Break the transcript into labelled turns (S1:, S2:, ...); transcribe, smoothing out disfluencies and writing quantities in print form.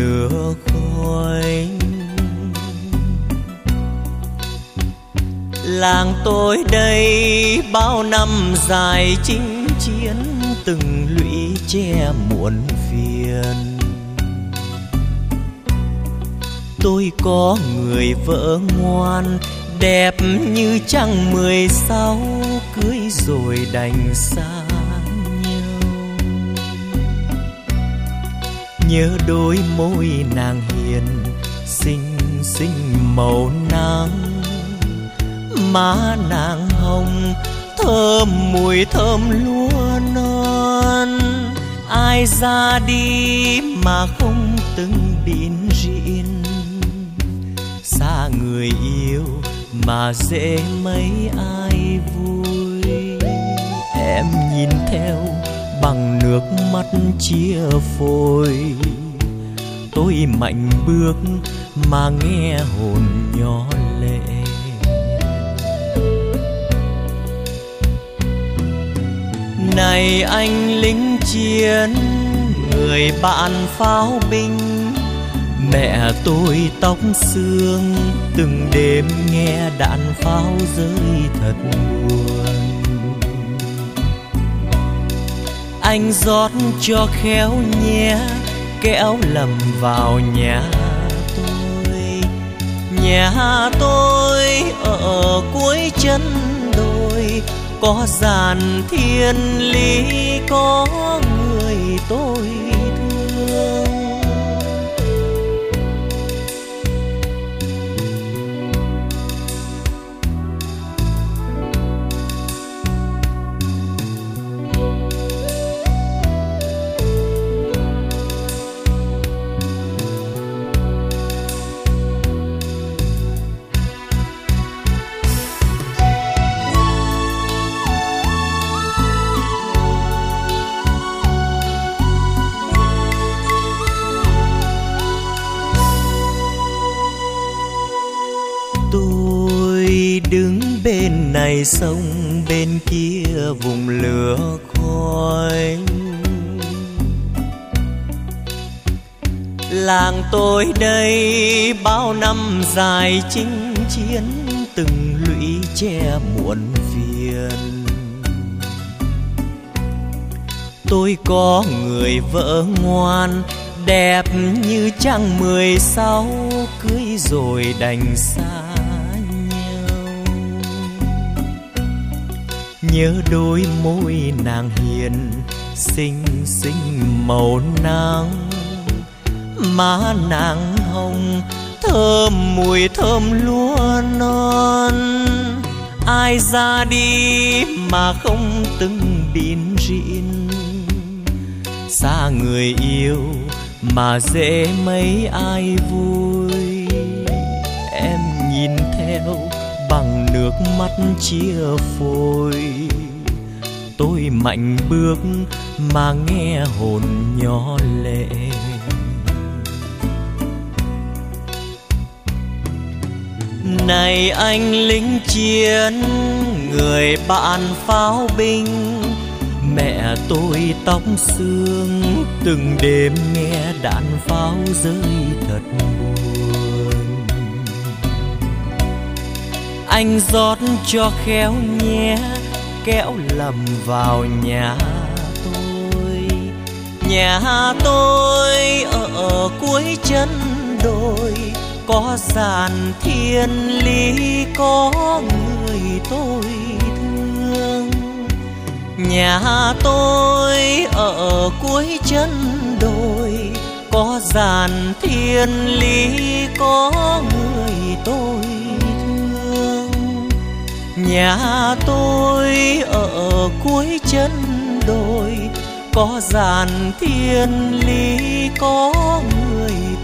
S1: lửa khói. Làng tôi đây bao năm dài chinh chiến, từng lũy che muộn phiền. Tôi có người vợ ngoan, đẹp như trăng 16, cưới rồi đành xa nhau. Nhớ đôi môi nàng hiền, xinh xinh màu nắng. Má nàng hồng, thơm mùi thơm lúa non. Ai ra đi mà không từng bỉn rỉn, xa người yêu mà dễ mấy ai vui. Em nhìn theo bằng nước mắt chia phôi, tôi mạnh bước mà nghe hồn nhỏ lệ. Này anh lính chiến, người bạn pháo binh, mẹ tôi tóc xương, từng đêm nghe đạn pháo rơi thật buồn. Anh rót cho khéo nhé, kẻo lầm vào nhà tôi. Nhà tôi ở cuối chân đồi, có dàn thiên lý, có người tôi thương. Đứng bên này sông, bên kia vùng lửa khói. Làng tôi đây bao năm dài chinh chiến, từng lũy che muộn phiền. Tôi có người vợ ngoan, đẹp như trăng 16, cưới rồi đành xa. Nhớ đôi môi nàng hiền, xinh xinh màu nắng. Má nàng hồng, thơm mùi thơm lúa non. Ai ra đi mà không từng bỉn rỉn, xa người yêu mà dễ mấy ai vui. Em nhìn theo bằng nước mắt chia phôi, tôi mạnh bước mà nghe hồn nhỏ lệ. Này anh lính chiến, người bạn pháo binh, mẹ tôi tóc xương, từng đêm nghe đạn pháo rơi thật buồn. Anh rót cho khéo nhé, kẻo lầm vào nhà tôi. Nhà tôi ở cuối chân đồi, có dàn thiên lý, có người tôi thương. Nhà tôi ở cuối chân đồi, có dàn thiên lý, có người tôi thương. Nhà tôi ở cuối chân đồi, có dàn thiên lý, có người